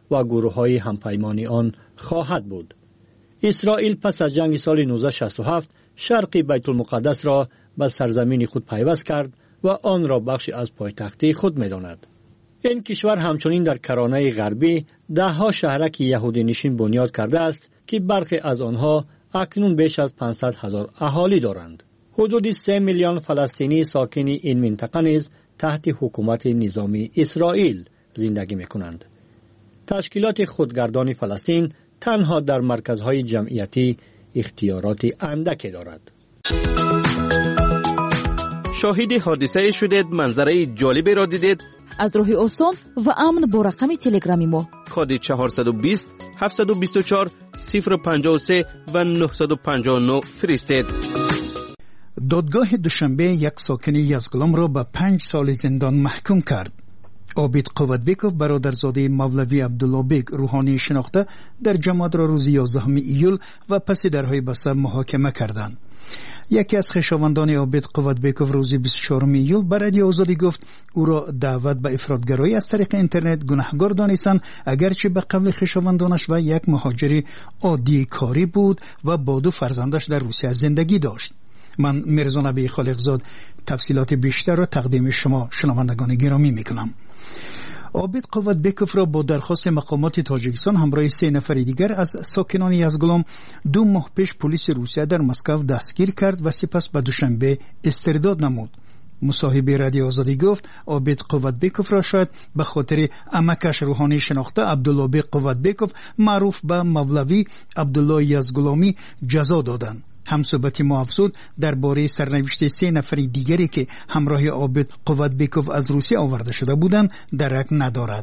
و گروه‌های همپیمانی آن خواهد بود. اسرائیل پس از جنگ سال 1967 شرق بیت المقدس را به سرزمین خود پیوست کرد و آن را بخشی از پایتخت خود می‌داند. این کشور همچنین در کرانه غربی ده‌ها شهرک یهودی نشین بنیاد کرده است که برخی از آنها اکنون بیش از 500,000 اهالی دارند. حدود 3 میلیون فلسطینی ساکن این منطقه نیز تحت حکومت نظامی اسرائیل زندگی می‌کنند. تشکیلات خودگردان فلسطین تنها در مرکزهای جمعیتی اختیارات اندکی دارد. شاهد حادثه شدید، منظره جالبی را دیدید؟ از راه آسان و امن با رقم تلگرامی ما کد 420 724 053 و 959 فرستید. دادگاه دوشنبه یک ساکن یزگلام را به 5 سال زندان محکوم کرد. عابد قوتبیکوف برادرزاده مولوی عبدالله بیگ روحانی شناخته در جماعت را روز 11 ایول و پس درهای بسته محاکمه کردند. یکی از خویشاوندان عابد قوتبیکوف روز 24 ایول به رادیو آزادی گفت او را دعوت به افراطگرایی از طریق اینترنت گناهکار دانستند، اگرچه به قبل خویشاوندانش و یک مهاجر عادی کاری بود و با 2 فرزندش در روسیه زندگی داشت. من میرزا نبی خالقزاد تفصیلات بیشتر را تقدیم شما شنوندگان گرامی میکنم. عابد قوتبیکوف را با درخواست مقامات تاجیکستان همراه 3 نفر دیگر از ساکنان یزگلام 2 ماه پیش پلیس روسیه در مسکو دستگیر کرد و سپس به دوشنبه استرداد نمود. مصاحبه رادیو آزادی گفت عابد قوتبیکوف را شاید به خاطر عمکش روحانی شناخته عبدالله بیگ قوتبیکوف معروف به مولوی عبدالله یزگلامی جزا دادند. همصحبت ما افزود درباره سرنوشت 3 نفر دیگری که همراه عابد قوتبیکوف از روسیه آورده شده بودند درک ندارد.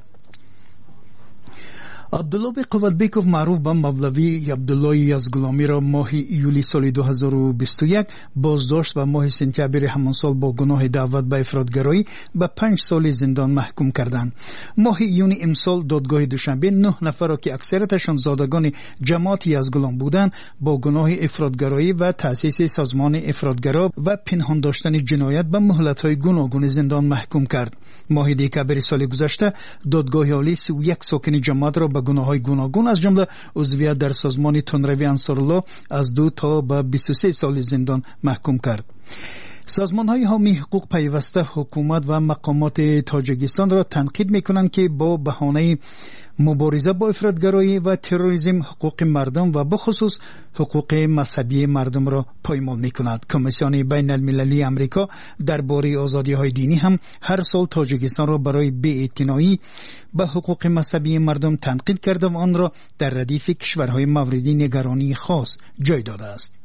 عبدالله بیگ قوتبیکوف معروف به مولوی عبدالله یزگلامی را ماه ایولی سال 2021 بازداشت و ماه سپتامبر همان سال با گناه دعوت به افراطگرایی به 5 سال زندان محکوم کردند. ماه یونی امسال دادگاه دوشنبه 9 نفر را که اکثرتشان زادگان جماعت یزگلام بودند با گناه افراطگرایی و تأسیس سازمان افراطگرا و پنهان داشتن جنایت به مهلت‌های گوناگون زندان محکوم کرد. ماه دکمبر سال گذشته دادگاه عالی 31 ساکن جماعت را به گناه‌های گوناگون از جمله عضویت در سازمان تندروی انصارالله از 2 تا به 23 سال زندان محکوم کرد. سازمان‌های حامی حقوق پیوسته حکومت و مقامات تاجیکستان را تنقید می‌کنند که با بهانه مبارزه با افراطگرایی و تروریسم حقوق مردم و بخصوص حقوق مذهبی مردم را پایمال می‌کند. کمیسیون بین المللی امریکا درباره آزادی‌های دینی هم هر سال تاجیکستان را برای بی‌اعتنایی به حقوق مذهبی مردم تنقید کرده و آن را در ردیف کشورهای مورد نگرانی خاص جای داده است.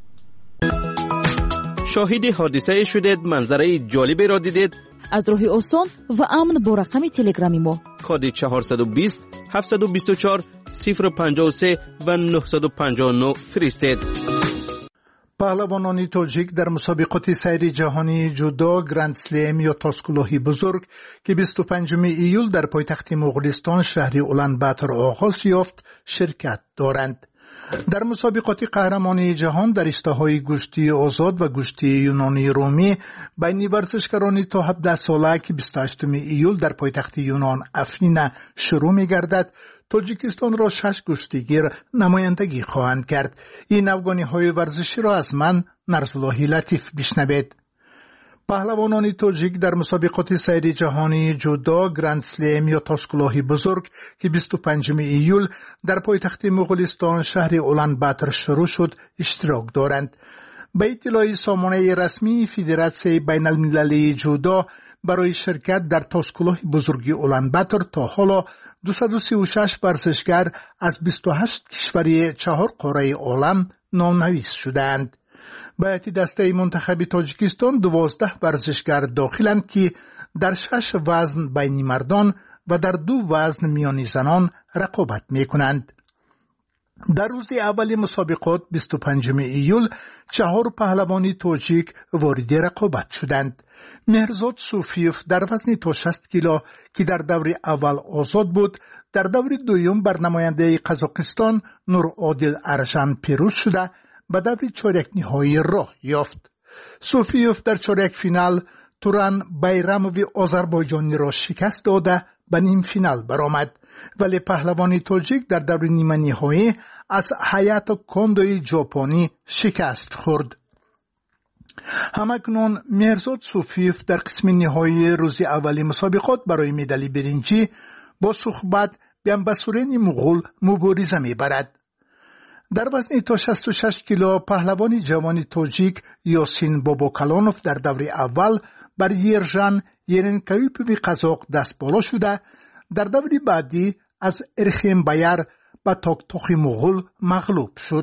شاهد حادثه شدید، منظره جالبی را دیدید؟ از راه آسان و امن با رقم تلگرامی ما کد 420 724 053 و 959 فرستید. پهلوانان تاجیک در مسابقات سیر جهانی جودو گرند سلم یا تاسکلوهی بزرگ که 25 ایول در پایتخت مغولستان شهر اولانباتر آغاز یافت شرکت دارند. در مسابقات قهرمانی جهان در رشته‌های گشتی آزاد و گشتی یونانی رومی بین ورزشکاران تا 17 ساله که 28 ایول در پایتخت یونان افرینه شروع می‌گردد، تاجیکستان را 6 گشتیگیر نمایندگی خواهند کرد. این افغانی‌های ورزشی را از من نرزالله لطیف بشنوید. پهلوانان تاجیک در مسابقات سیر جهانی جودو گرند سلم یا تاسکلوهی بزرگ که 25 ایول در پایتخت مغولستان شهر اولانباتر شروع شد اشتراک دارند. به اطلاع سامانه رسمی فدراسیون بین المللی جودو برای شرکت در تاسکلوه بزرگی اولانباتر تا حالا 236 ورزشکار از 28 کشور 4 قاره عالم نامنویس شدند. به هیئت دسته منتخب تاجیکستان 12 ورزشکار داخلند که در 6 وزن بین مردان و در 2 وزن میان زنان رقابت میکنند. در روز اول مسابقات 25 ایول 4 پهلوانی تاجیک وارد رقابت شدند. مهرزاد صوفیوف در وزن تا 60 کیلو که در دور اول آزاد بود، در دور دوم بر نماینده قزاقستان نور عادل ارژن پیروز شده به دور چهارک نهایی راه یافت. صوفیوف در چهارک فینال توران بیراموی آذربایجانی را شکست داده به نیم فینال برآمد، ولی پهلوان تاجیک در دور نیمه نهایی از هایاتو کوندوی ژاپنی شکست خورد. همکنون مهرزاد صوفیف در قسم نهایی روز اولی مسابقات برای مدال برنجی با صحبت به انبسورین مغول مبارزه می‌برد. در وزن تا 66 کیلو پهلوان جوان تاجیک یاسین باباکلانوف در دور اول بر یرژن یرنکایوپوی قزاق دست بالا شده، در دور بعدی از ارخیم بایر به تاکتاخی مغول مغلوب شد.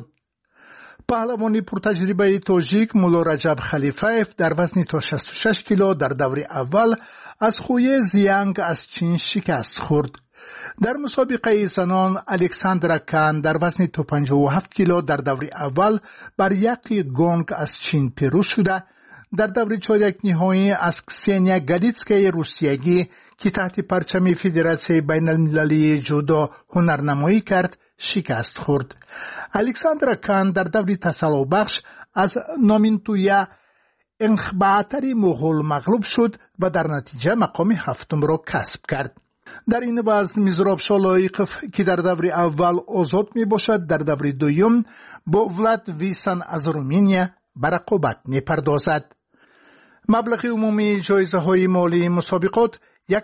پهلوان پرتجربه تاجیک مولا رجب خلیفه‌اف در وزن تا 66 کیلو در دور اول از خوی زیانگ از چین شکست خورد. در مسابقه زنان الکساندرا کان در وزن تا 57 کیلو در دور اول بر یاقی گونگ از چین پیروز شده، در دور چهارک نهایی از کسینیا گالیتسکای روسیایی که تحت پرچم فدراسیون بین المللی جودو هنرنمایی کرد شکست خورد. الکساندرا کان در دور تسلح بخش از نامینتویا انخباتری مغول مغلوب شد و در نتیجه مقام هفتم را کسب کرد. در این وزن میزراب شالایقف که در دور اول آزاد می باشد در دور دوم با ولاد ویسن از رومانیا به رقابت می پردازد. مبلغ عمومی جایزه های مالی مسابقات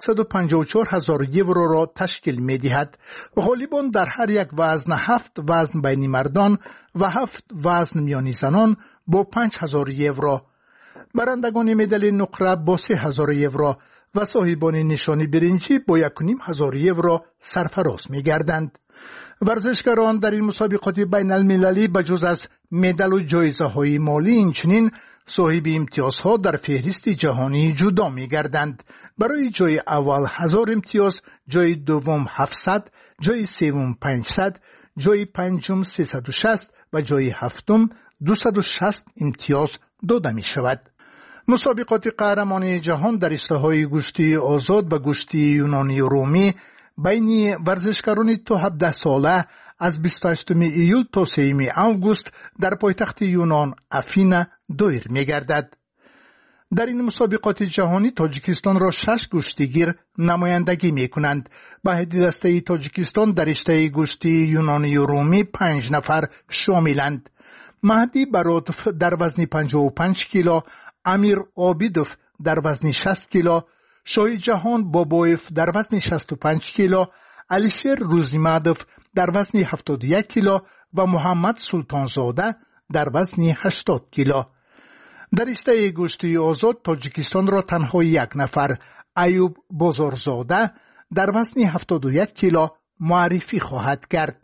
154,000 یورو را تشکیل می دهد. غالبان در هر یک وزن 7 وزن بین مردان و 7 وزن میانی زنان با 5,000 یورو. برندگان مدال نقره با 3,000 یورو و صاحبان نشانی برنجی با 1,500 یورو سرفراز می گردند. ورزشکاران در این مسابقات بین المللی بجز از مدال و جایزه های مالی اینچنین صاحب امتیازها در فهرست جهانی جودو می گردند. برای جای اول 1000 امتیاز، جای دوم 700، جای سوم 500، جای پنجم 360 و جای هفتم 260 امتیاز داده می شود. مسابقات قهرمانی جهان در اصلاح‌های گوشتی آزاد و گوشتی یونانی رومی بین ورزشکاران تا 17 ساله از 28 ایول تا 3 آگوست در پایتخت یونان افینا دایر می‌گردد. در این مسابقات جهانی تاجیکستان را 6 گوشتیگیر نمایندگی می‌کنند. به هدیه دسته تاجیکستان در رشته گوشتی یونانی رومی 5 نفر شاملند. مهدی براتوف در وزن 55 کیلو، امیر عابیدوف در وزن 60 کیلو، شاه جهان بابایف در وزن 65 کیلو، علیشیر روزیمادوف در وزن 71 کیلو و محمد سلطانزاده در وزن 80 کیلو. در رشته گوشتی آزاد تاجیکستان را تنها 1 نفر، ایوب بازارزاده در وزن 71 کیلو معرفی خواهد کرد.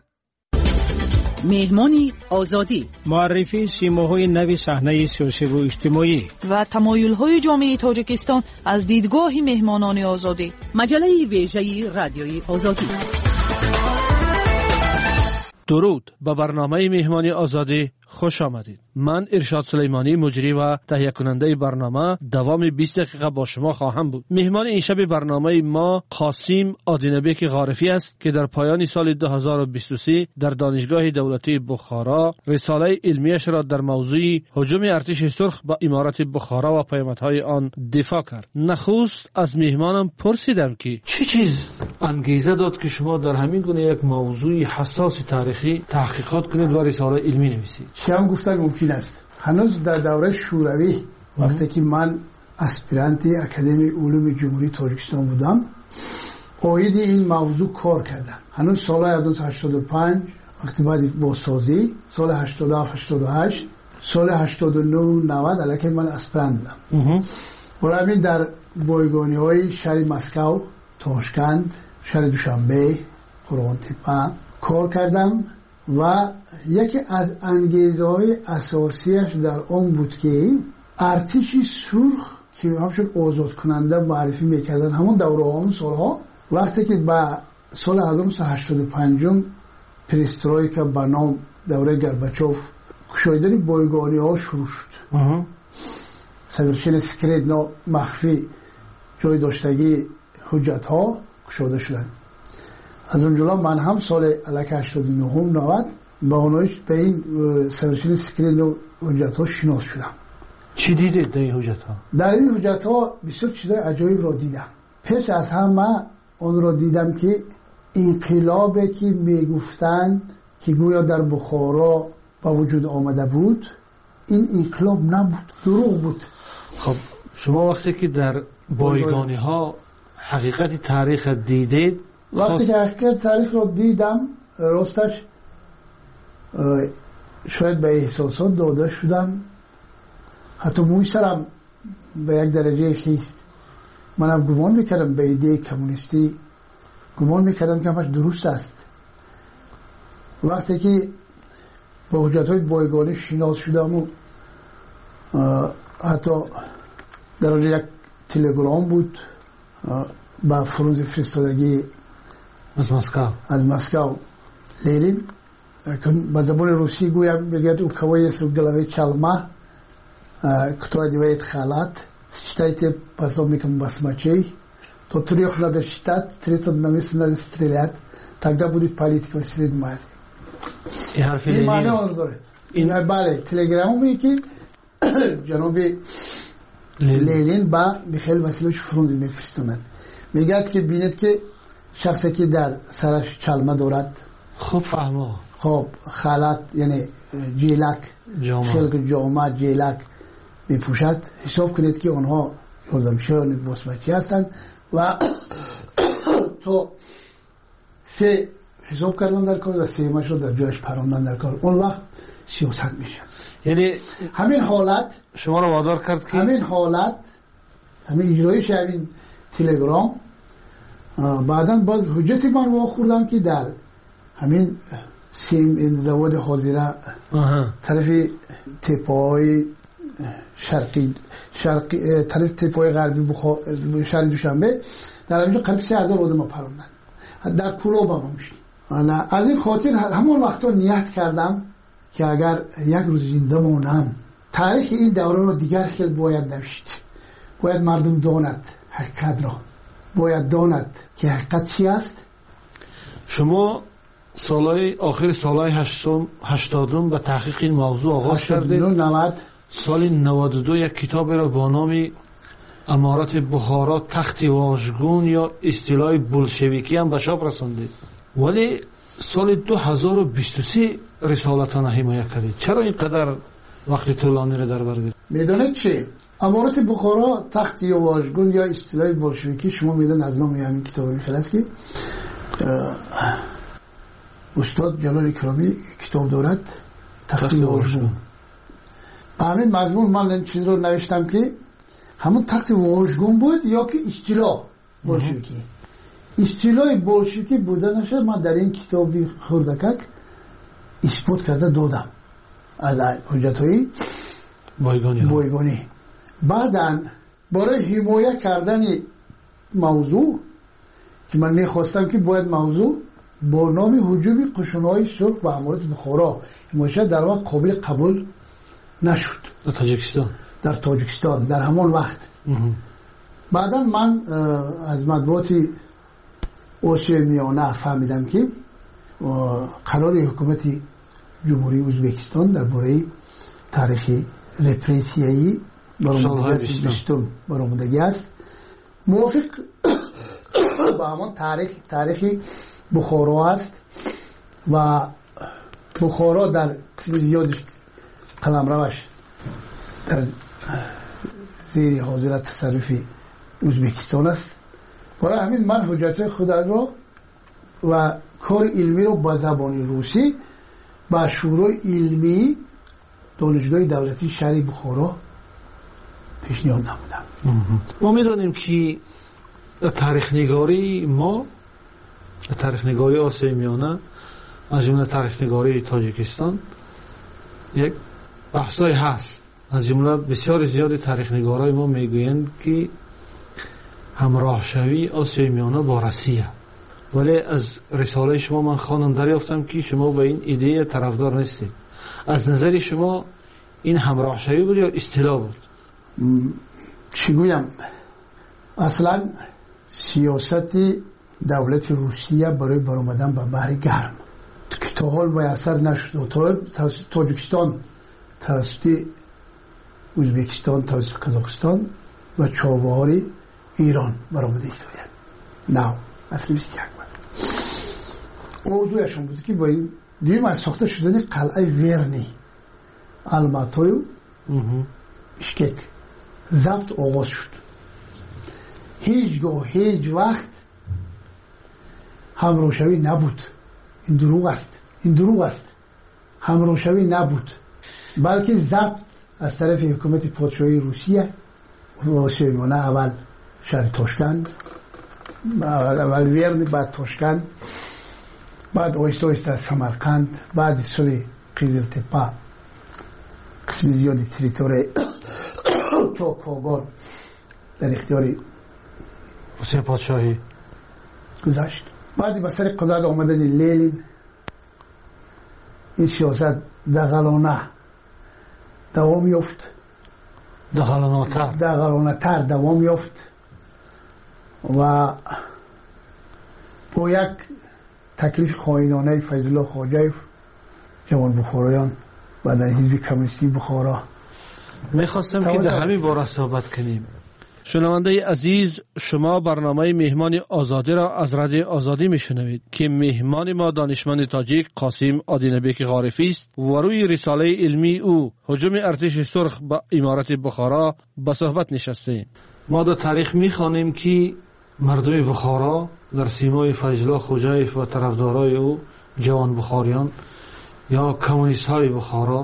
مهمانی آزادی، معرفی سیماهای نوی صحنه سیاسی و اجتماعی و تمایل‌های جامعه تاجیکستان از دیدگاه مهمانان آزادی. مجله ویژه رادیوی آزادی. درود، به برنامه مهمانی آزادی خوش آمدید. من ارشاد سلیمانی مجری و تهیه کننده برنامه دوام 20 دقیقه با شما خواهم بود. مهمان این شب برنامه ما قاسم آدینبک غارفی است که در پایان سال 2023 در دانشگاه دولتی بخارا رساله علمیش را در موضوع هجوم ارتش سرخ به امارت بخارا و پیامدهای آن دفاع کرد. نخست از مهمانم پرسیدم که چه چیز انگیزه داد که شما در همین گونه یک موضوع حساس تاریخی تحقیقات کنید و رساله علمی نویسید؟ شما گفتن ممکن است. هنوز در دوره شوروی وقتی که من اسپیرانت اکادمی علوم جمهوری تاجیکستان بودم اوید این موضوع کار کردم. هنوز سال 1985 وقتی بعد بازسازی سال 87 88 سال 89 90 الکی من اسپیرانت بودم. برای همین در بایگانی‌های شهر مسکو، تاشکند، شهر دوشنبه، قرغن‌تپه کار کردم و یکی از انگیزه‌های اساسیش در آن بود که ارتش سرخ که همشون آزاد کننده معرفی میکردن همون دوره همون سالها وقتی که با سال 1985 پریسترویکا به نام دوره گرباچوف کشایدن بایگانی‌ها شروع شد. سویرشن سکرید مخفی جای داشتگی حجت‌ها کشاده شدن. از اونجا من هم سال الک 89 90 با اونایش به این سویرشن سکرید حجت‌ها شناس شدم. چی دیدید در این حجت‌ها؟ در این حجت‌ها بسیار چیزای عجایب را دیدم. پیش از همه اون رو دیدم که انقلابی که میگفتن که گویا در بخارا با وجود آمده بود، این انقلاب نبود، دروغ بود. خب شما وقتی که در بایگانی ها حقیقت تاریخ دیدید، وقتی که حقیقت تاریخ رو دیدم راستش شاید به احساسات داده شدم، حتی موی سرم به یک درجه خیست. منم گمان میکردم به ایده کمونیستی، گمان میکردم که همش درست است. وقتی که با حجتهای بایگانی شناس شدم و حتی در آنجا یک تلگرام بود با فرانز فرستادگی از مسکو لینین با زبان روسی گویم بگید уковое сругделове чалма, кто одевает халат, считайте пособником басмачей, то 3 надо считать, 3 на месте надо стрелять, тогда будет политика в Средней Азии. این معنی آن داره. این بله تلگرامی که جناب لینین با میخائیل واسیلوویچ فرانز میفرستند، میگه که ببینید که شخصی که در سرش چلمه دارد، خب فهمو، خب خالات یعنی جیلک، خلق جامعه جیلک میپوشد، حساب کنید که آنها یردمشان باسمچی هستند و تو 3 حساب کردن در کار و 3 رو در جایش پراندن در کار، اون وقت سیاست میشه. یعنی همین حالت شما رو وادار کرد که همین حالت، همین اجرایش همین تلگرام بعداً باز حجتی من رو خوردم که در همین این زواد حاضره طرف تپای شرقی طرف تپای غربی شهر دوشنبه در اینجا قریب 3000 آدم پراندن در کلوب هم میشه. از این خاطر همون وقتا نیت کردم که اگر یک روز زنده مانم تاریخ این دوره رو دیگر خیلی باید نوشت، باید مردم داند حقیقت را، باید داند که حقیقت چی است. شما سالهای آخر سالهای 80 به تحقیق این موضوع آغاز کردید. سال 92 یک کتاب را با نام امارت بخارا تخت واژگون یا اصطلاح بولشویکی هم به چاپ رساندید، ولی سال 2023 رسالتان حمایت کردید. چرا اینقدر وقت طولانی را در بر گرفت؟ میدونید چی؟ امارت بخارا تخت واژگون یا اصطلاح بولشویکی، شما میدونید از نام همین کتاب میخواد است که استاد جلال اکرامی کتاب دارد تخت واژگون. همین مضمون من این چیز رو نوشتم که همون تخت واژگون بود یا که اصطلاح بولشویکی. اصطلاح بولشویکی بودنش من در این کتابی خردکک اثبات کرده دادم از حجت‌های بایگانی. بعداً برای حمایت کردن موضوع که من میخواستم که باید موضوع با نام هجوم قشون‌های سرخ به امارت بخارا حمایت در واقع قابل قبول نشد در تاجیکستان در همون وقت. بعدا من از مطبوعات آسیای میانه فهمیدم که قرار حکومت جمهوری ازبکستان درباره تاریخ رپرسیایی برآمدگی است، موافق با همان تاریخ بخارا است و بخارا در قسم زیادش قلمروش در زیر حاضرت تصرف ازبکستان است. برای همین من حجت خود را و کار علمی را با زبان روسی با شورای علمی دانشگاه دولتی شهر بخارا پیشنهاد نمودم. ما میدونیم که تاریخ نگاری ما، تاریخ نگاری آسیای میانه از جمله تاریخ نگاری تاجیکستان یک بحثای هست. از جمله بسیار زیاد تاریخ نگارای ما میگویند که همراه شوی آسیای میانه با روسیه، ولی از رساله شما من خواندم دریافتم که شما به این ایده طرفدار نیستید. از نظر شما این همراه شوی بود یا اصطلاح بود؟ چی گویم؟ اصلا سیاست دولت روسیه برای برآمدن به بحر گرم که تا حال میسر نشد، توسط تاجیکستان، توسط ازبکستان، توسط قزاقستان و چابهار ایران برآمده است. نه اصل 21 بود. اوضوعشون بود که با این دیگه از ساخته شدن قلعه ویرنی الماتوی اشکک ضبط آغاز شد. هیچگاه هیچ وقت همروشوی نبود. این دروغ است. همروشوی نبود، بلکه ضبط از طرف حکومت پادشاهی روسیه میمونه. اول شهر تاشکند، اول ویرن، بعد تاشکند، بعد آیسته سمرقند، بعد سوی قیزل تپه قسم زیادی تریتوری تا کاغان در اختیاری روسیه پادشاهی گذاشت. بعد به سر قدرت آمدن لنین این سیاست دغلانه دوام یافت، دغلانه تر دوام یافت و با یک تکلیف خائنانه فیض الله خواجه جوان بخارایان و در حزب کمونیستی بخارا. میخواستم که در همین باره صحبت کنیم. شنونده عزیز، شما برنامه مهمان آزادی را از رادیو آزادی میشنوید که مهمان ما دانشمند تاجیک قاسم آدینبک غارفی است و روی رساله علمی او هجوم ارتش سرخ به امارت بخارا به صحبت نشسته. ما در تاریخ میخوانیم که مردم بخارا در سیمای فیض الله خواجه و طرفدارای او جوان بخاریان یا کمونیست های بخارا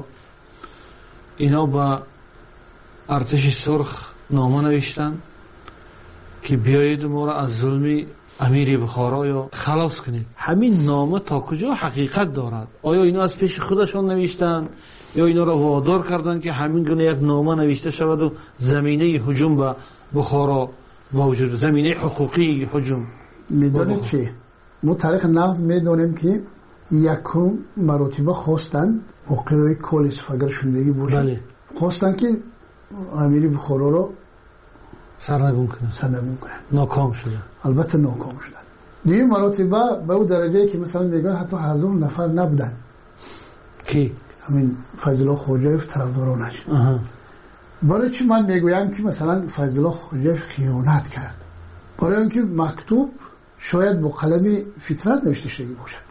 اینا به ارتش سرخ نامه نوشتن که بیایید ما را از ظلم امیر بخارا یا خلاص کنید. همین نامه تا کجا حقیقت دارد؟ آیا اینا از پیش خودشان نوشتن یا اینا را وادار کردن که همین گونه یک نامه نوشته شود و زمینه هجوم به بخارا موجود، زمینه حقوقی هجوم؟ میدونید چی؟ ما تاریخ نقد میدونیم که یکم مراتبه خواستن موقعی کل صفگر شدگی باشد. خواستن که امیر بخارا رو سرنگون کنن. ناکام شدن. البته ناکام شدن. دیگه مراتبه به اون درجه که مثلا میگن حتی 1000 نفر نبودن. کی؟ همین فیض الله خواجه و طرفدارانش. برای چی من میگویم که مثلا فیض الله خواجه خیانت کرد؟ برای اینکه مکتوب شاید با قلم فطرت نوشته شده باشد.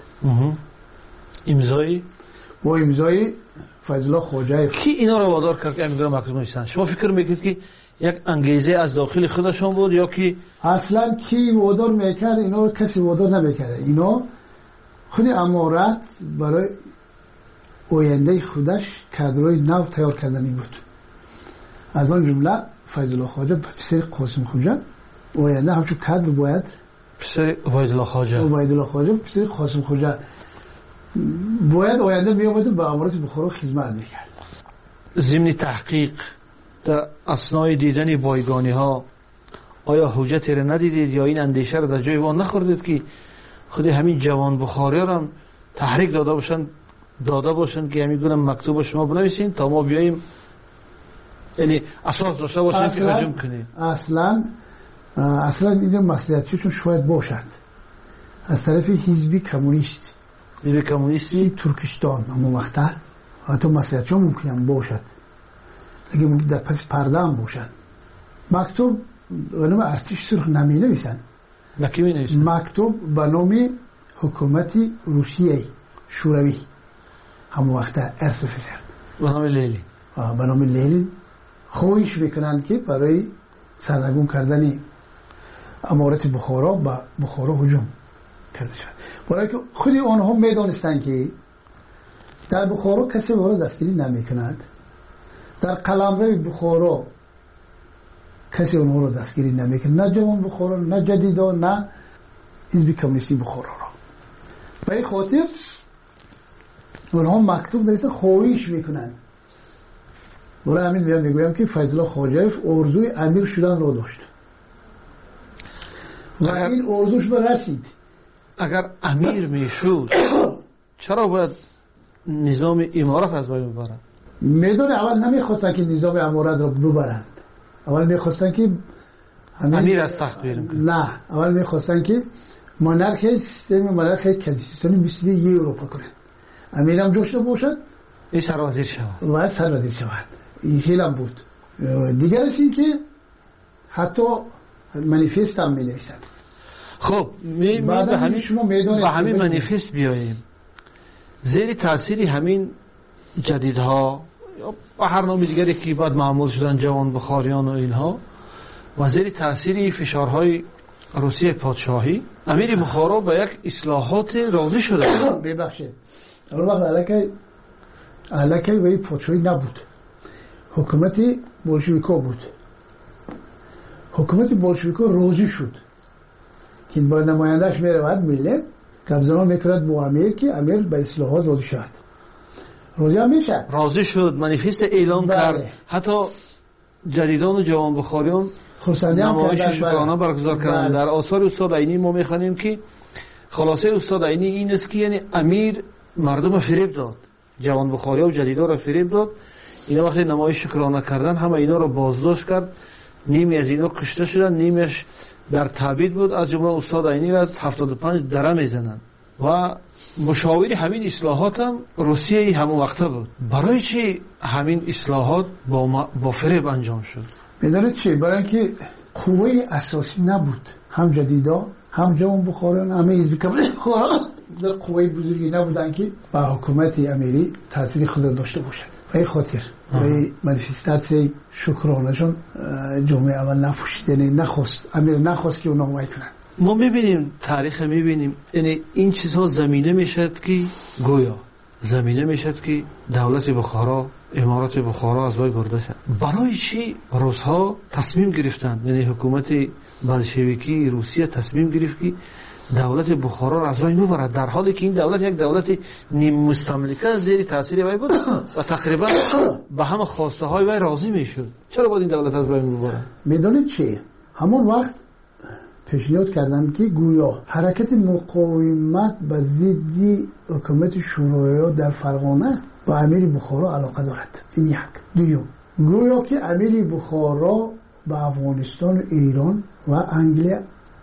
امضای با امضای فیض الله خواجه. کی اینا رو وادار کرد که امضا مکتوب نوشتن؟ شما فکر میکنید که یک انگیزه از داخل خودشون بود یا که اصلا کی وادار میکرد؟ اینا رو کسی وادار نمیکرد. اینا خود امارت برای آینده خودش کادرای نو تیار کردنی بود. از آن جمله فیض الله خواجه پسر قاسم خواجه آینده همچون کادر باید پسر عبید الله خواجه پسر قاسم خواجه باید آینده میامد و به امارت بخارا خدمت میکرد. ضمن تحقیق در اثنای دیدن بایگانی ها آیا حجتی را ندیدید یا این اندیشه را در جای وان نخوردید که خود همین جوان بخاری را تحریک داده باشند که همین گونه مکتوب شما بنویسین تا ما بیاییم، یعنی اساس داشته باشند که هجوم کنیم؟ اصلا این مسئولیتشون شاید باشد از طرف حزب کمونیستی ترکستان. اما وقتا حتی مسئولیتشون ممکنه باشد اگه در پس پرده هم باشد. مکتوب به نام ارتش سرخ نمی نویسن. مکتوب به نام حکومت روسیه شوروی همون وقتا ارسفسر به نام لنین خواهش میکنن که برای سرنگون کردن امارت بخارا به بخارا هجوم کرده شد. برای که خود آنها میدانستند که در بخارا کسی وارد دستگیری نمیکند، در قلمرو بخارا کسی اونها رو دستگیری نمیکند، نه جوان بخارا، نه جدیدان، نه حزب کمونیستی بخارا را. به این خاطر اونها مکتوب نوشته خواهش میکنند. برای همین میگویم که فیض الله خواجه آرزوی امیر شدن را داشت و این آرزوش به رسید. اگر امیر میشد چرا باید نظام امارت از بین ببرند؟ میدونه اول نمیخواستن که نظام امارت را ببرند، اول میخواستن که امیر از تخت بیرون کنند. نه، اول میخواستن که مونارکی سیستم مونارکی کنستیتوشنی مثل اروپا کنند. امیر هم جوشته باشد، این سرازیر شود و سرازیر شود. این خیلی هم بود. دیگرش این که حتی منیفست هم می نویسند. خب به همین منیفست بیاییم. زیر تاثیر همین جدیدها یا برنامه دیگری که بعد معمول شدن جوان بخاریان و اینها و زیر تاثیر فشارهای روسیه پادشاهی امیر بخارا به یک اصلاحات راضی شده. ببخشید اون وقت علاکه به این پادشاهی نبود، حکومت بولشویکا بود. حکومت بولشویکا راضی شد که با نمایندهش میرود ملت قبضان میکرد با امیر که امیر به اصلاحات راضی شد. راضی شد، منیفست اعلام کرد. حتی جدیدان و جوان بخاریان نمایش شکرانه برگزار کردند. در آثار استاد عینی ما میخوانیم که خلاصه استاد عینی این است که یعنی امیر مردم فریب داد، جوان بخاریا و جدیدا را فریب داد. اینا وقتی نمایش شکرانه کردن همه اینا را بازداشت کرد، نیمی از اینا کشته شدن، نیمیش در تعبید بود. از جمله استاد عینی را 75 دره میزنند و مشاور همین اصلاحات هم روسیه همون وقته بود. برای چی همین اصلاحات با فریب انجام شد؟ میدونید چی؟ برای اینکه قوه اساسی نبود، هم جدیدا هم جوان بخاران همه حزب کمونیست بخارا در قوه بزرگی نبودن که با حکومت امیری تاثیر خود داشته باشد. به این خاطر به منیفستاسیون شکرانهشون جامعه اول نپوشید، یعنی نخواست، امیر نخواست که اونا حمایت کنن. ما میبینیم تاریخ میبینیم یعنی این چیزها زمینه میشد که گویا زمینه میشد که دولت بخارا، امارات بخارا از بین برده شد. برای چی روس‌ها تصمیم گرفتند، یعنی حکومت بلشویکی روسیه تصمیم گرفت که دولت بخارا را از بین ببرد، در حالی که این دولت یک دولت نیم مستملکه زیر تاثیر وی بود و تقریبا به همه خواسته های وی راضی میشد. چرا باید این دولت از بین ببرد؟ میدونید چی؟ همون وقت پیشنهاد کردند که گویا حرکت مقاومت به ضد حکومت شوروی در فرغانه با امیر بخارا علاقه دارد. این یک. دوم، گویا که امیر بخارا با افغانستان، ایران و انگلیس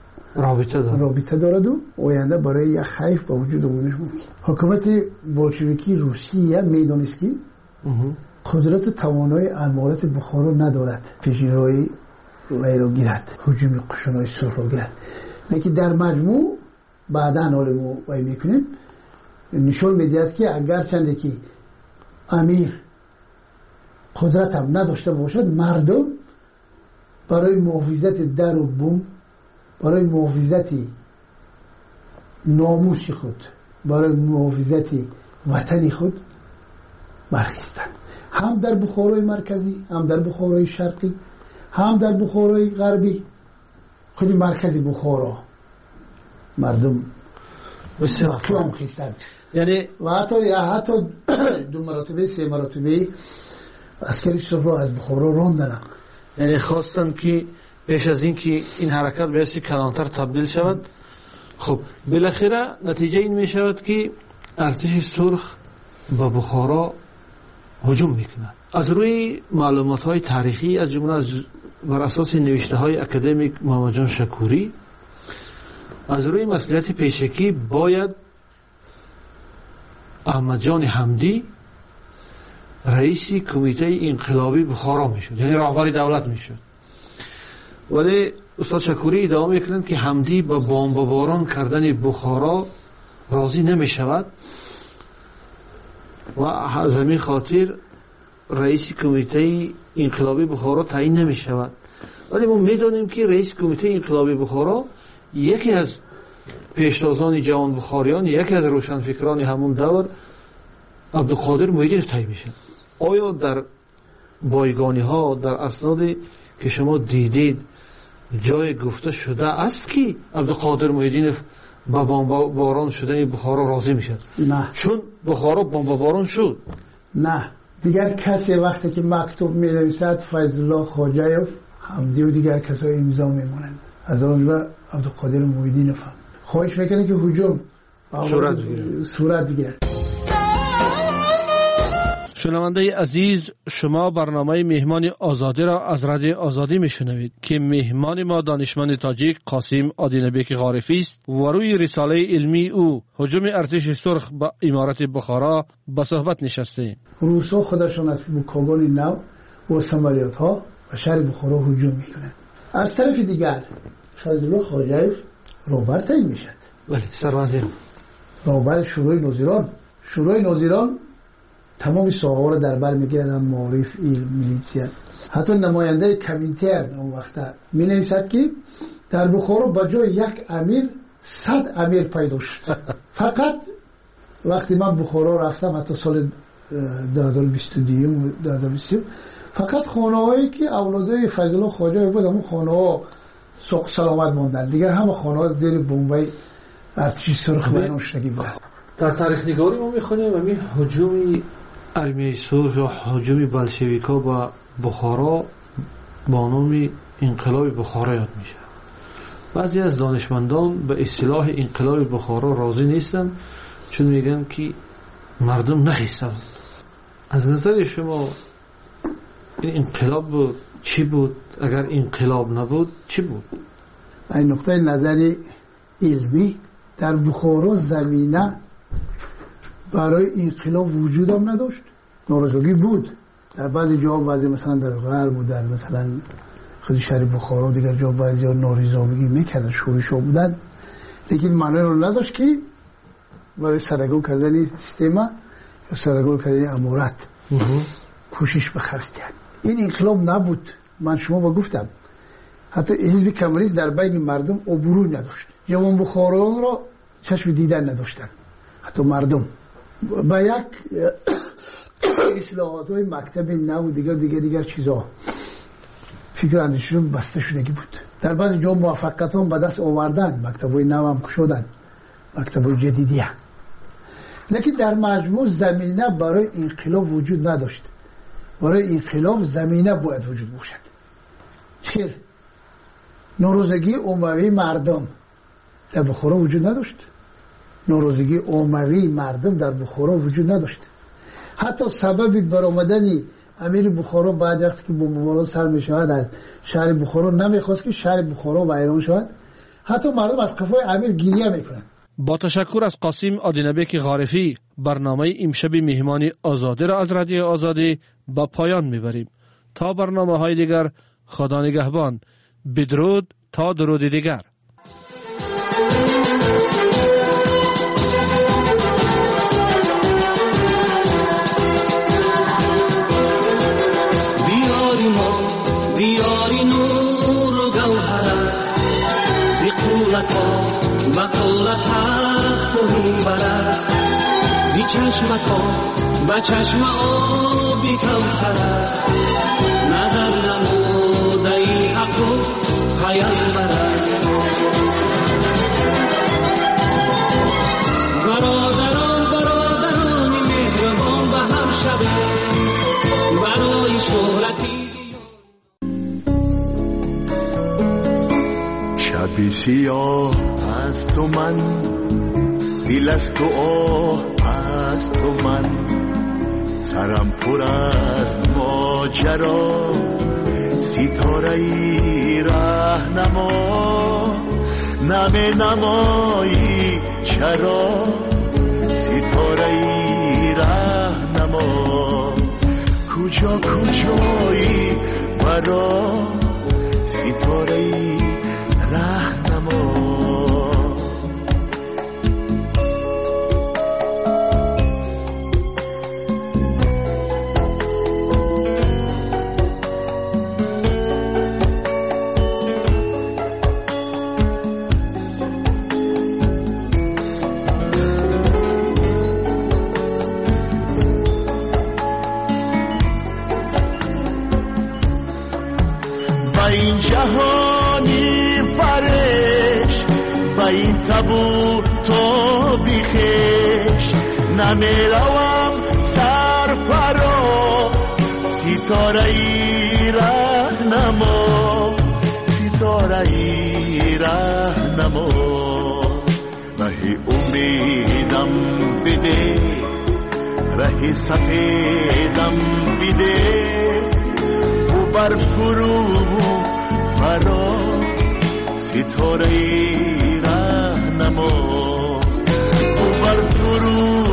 رابطه دارد و آینده برای یک خیف به وجود آمدنش ممکن. حکومت بولشویکی روسیه میدانست که قدرت توانای امارات بخارا ندارد پیشروی وی را گیرد، هجوم قشونای سرخ را گیرد. لیکن در مجموع بعدا حال ما وی میکنیم نشون میدهد که اگر چنده که امیر قدرت هم نداشته باشد، مردم برای محافظت در و بوم، برای محافظت ناموس خود، برای محافظت وطن خود برخیستند. هم در بخارای مرکزی، هم در بخارای شرقی، هم در بخارای غربی. خود مرکزی بخارا مردم بسیار قیام خیستند. یعنی و حتی 2 مرتبه 3 مرتبه عسکریش را از بخارا راندن. یعنی خواستن که پیش از این که این حرکت به حسی کلانتر تبدیل شود. خب بالاخره نتیجه این می شود که ارتش سرخ با بخارا هجوم میکند. از روی معلومات های تاریخی از جمله بر اساس نوشته های اکادمیک محمد جان شکوری، از روی مسئولیت پیشکی باید احمد جان حمدی رئیس کمیته انقلابی بخارا میشد، یعنی رهبر دولت میشد. ولی استاد شکوری ادامه میکنند که حمدی با بمباران کردن بخارا راضی نمیشود و از همین خاطر رئیس کمیته انقلابی بخارا تعیین نمیشود. ولی ما میدانیم که رئیس کمیته انقلابی بخارا یکی از پیشتازان جوان بخاریان، یکی از روشنفکران همون دور عبدالقادر موحدی تعیین میشه. آیا در بایگانی ها، در اسنادی که شما دیدید جای گفته شده است که عبدالقادر موحدی با بمباران شدن بخارا راضی میشد؟ نه، چون بخارا بمباران شد. نه، دیگر کسی وقتی که مکتوب می‌نویسد فیض الله خواجه‌یوف، حمدی و دیگر کسای امضا میمونند. از آنجا عبدالقادر موحدی نفهم خواهش میکنه که هجوم صورت بگیرد. شنونده عزیز، شما برنامه مهمان آزادی را از رادیو آزادی میشنوید که مهمان ما دانشمند تاجیک قاسم آدینبک غارفی است و روی رساله علمی او هجوم ارتش سرخ با امارات بخارا با صحبت نشسته. روسا خودشون از بوکاگان نو و سمالیات ها و شهر بخارا هجوم میکنند. از طرف دیگر فیض الله خواجه‌یوف رهبر تعیین میشد. بله سروزیر رهبر شورای ناظران تمام ساحه‌ها رو در بر میگیردن، معارف، علم، میلیتیا. حتی نماینده کمیتر اون وقت می نویسد که در بخارا به جای یک امیر 100 امیر پیدا شد. فقط وقتی من بخارا رفتم حتی سال 2022 فقط خانه‌هایی که اولادای فضل الله خواجه بود همون خانه‌ها سلامت ماندن، دیگر همه خانه‌ها زیر بمبای ارتشی سرخ بیرون شدگی بود. در تاریخ نگاری ما می‌خونیم همین هجوم ارمیه سرخ یا هجوم بلشویک‌ها به بخارا با نام انقلاب بخارا یاد میشه. بعضی از دانشمندان به اصطلاح انقلاب بخارا راضی نیستن، چون میگن که مردم نخیستند. از نظر شما این انقلاب بود چی بود؟ اگر انقلاب نبود چی بود؟ این نقطه نظر علمی در بخارا زمینه برای انقلاب وجود هم نداشت. ناراضگی بود در بعضی جا، بعضی مثلا در غرب و در مثلا خود شهر بخارا و دیگر جا بعضی جا ناریزامگی میکردن، شورش‌ها بودن، لیکن معنی رو نداشت که برای سرگون کردن سیستم یا سرگون کردن امارت کوشش بخرج کرد. این انقلاب نبود. من شما با گفتم حتی حزب کمونیست در بین مردم عبوری نداشت. جوان بخارایان را چشم دیدن نداشتن. حتی مردم با یک اصلاحات های مکتب نو دیگر چیزا فکر اندیششون بسته شدگی بود. در بعض جا موفقیت هم به دست آوردن، مکتب های نو هم کشودن، مکتب های جدیدیه، لیکن در مجموع زمینه برای انقلاب وجود نداشت. برای انقلاب زمینه باید وجود باشد. چرا؟ ناراضگی عمومی مردم در بخارا وجود نداشت. ناراضگی عمومی مردم در بخارا وجود نداشت. حتی سبب برآمدن امیر بخارا بعد وقتی که بمباران سر می‌شود از شهر بخارا نمیخواست که شهر بخارا ویران شود. حتی مردم از قفای امیر گریه میکنند. با تشکر از قاسم آدینبک غارفی، برنامه امشب مهمانی آزادی را از رادیو آزادی با پایان میبریم. تا برنامه‌های دیگر، خدا نگهبان. بدرود تا درود دیگر. دیاری نور و گوهر است، زی قولت ها و قولت حق و منبر است، زی چشمت ها و چشم آبی کوثر است، نظر نموده ای حق و پیامبر است. برادران مهربان به هم شبه برای شهرتی شبی سیاه از تو من، دل از تو آه از تو من، سرم پر از ماجرا، ستاره ای راهنما، نم نمایی چرا، ستاره ای راهنما، کجایی برا، ستاره ای راهنما. با این جهانی فرش، با این تبو تو بیخش، نمیروم سرفرا، ستاره ای راهنما، ستاره ای راهنما. راه امیدم بده، راه سفیدم بده، بر فرو فرا، ستاره ای راهنما، بر فرو